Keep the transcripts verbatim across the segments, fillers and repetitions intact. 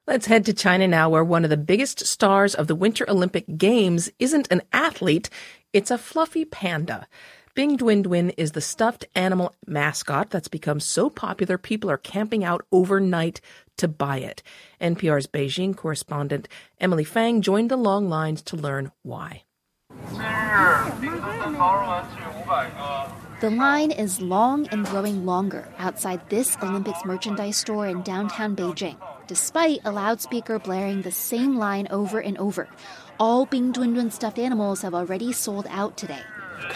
Let's head to China now, where one of the biggest stars of the Winter Olympic Games isn't an athlete, it's a fluffy panda. Bing Duin Duin is the stuffed animal mascot that's become so popular people are camping out overnight to buy it. N P R's Beijing correspondent Emily Fang joined the long lines to learn why. The line is long and growing longer outside this Olympics merchandise store in downtown Beijing, despite a loudspeaker blaring the same line over and over. All Bing Duin Duin stuffed animals have already sold out today. Li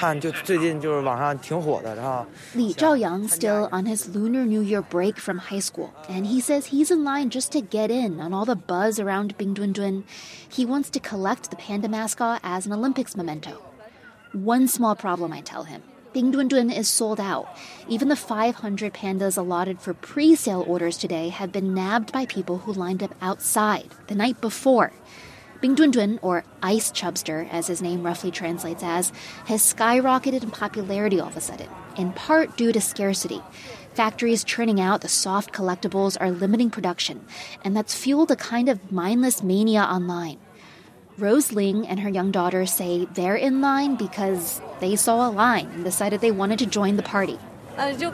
Zhaoyang still on his Lunar New Year break from high school, and he says he's in line just to get in on all the buzz around Bing Duin Duin. He wants to collect the panda mascot as an Olympics memento. One small problem, I tell him. Bing Duin Duin is sold out. Even the five hundred pandas allotted for pre-sale orders today have been nabbed by people who lined up outside the night before. Bing Duin Duin, or Ice Chubster, as his name roughly translates as, has skyrocketed in popularity all of a sudden, in part due to scarcity. Factories churning out the soft collectibles are limiting production, and that's fueled a kind of mindless mania online. Rose Ling and her young daughter say they're in line because they saw a line and decided they wanted to join the party. The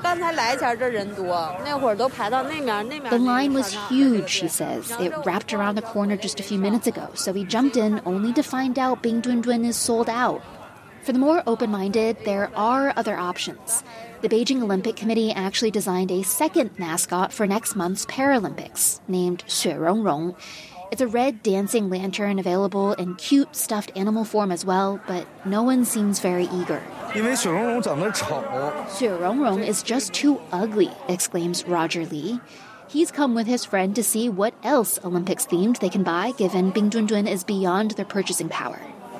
line was huge, she says. It wrapped around the corner just a few minutes ago, so we jumped in only to find out Bing Duin Duin is sold out. For the more open-minded, there are other options. The Beijing Olympic Committee actually designed a second mascot for next month's Paralympics, named Xue Rongrong. It's a red dancing lantern available in cute stuffed animal form as well, but no one seems very eager. Xue Rongrong is just too ugly, exclaims Roger Lee. He's come with his friend to see what else Olympics-themed they can buy, given Bing Duin Duin is beyond their purchasing power.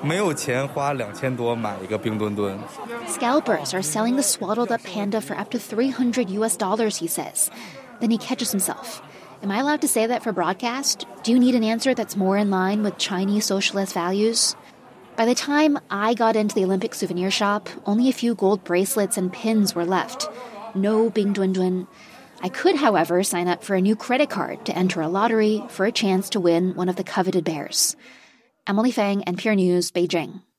Scalpers are selling the swaddled-up panda for up to three hundred U S dollars, he says. Then he catches himself. Am I allowed to say that for broadcast? Do you need an answer that's more in line with Chinese socialist values? By the time I got into the Olympic souvenir shop, only a few gold bracelets and pins were left. No Bing Duin Duin. I could, however, sign up for a new credit card to enter a lottery for a chance to win one of the coveted bears. Emily Fang, N P R News, Beijing.